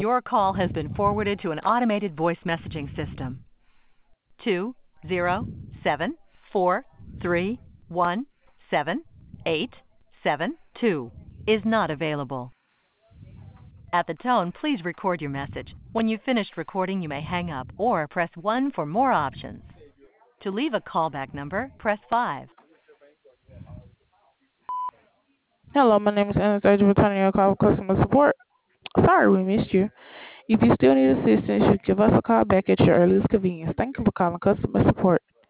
Your call has been forwarded to an automated voice messaging system. 20743178872 is not available. At the tone, please record your message. When you've finished recording, you may hang up or press 1 for more options. To leave a callback number, press 5. Hello, my name is Anastasia, returning your call for customer support. Sorry we missed you. If you still need assistance, you give us a call back at your earliest convenience. Thank you for calling customer support.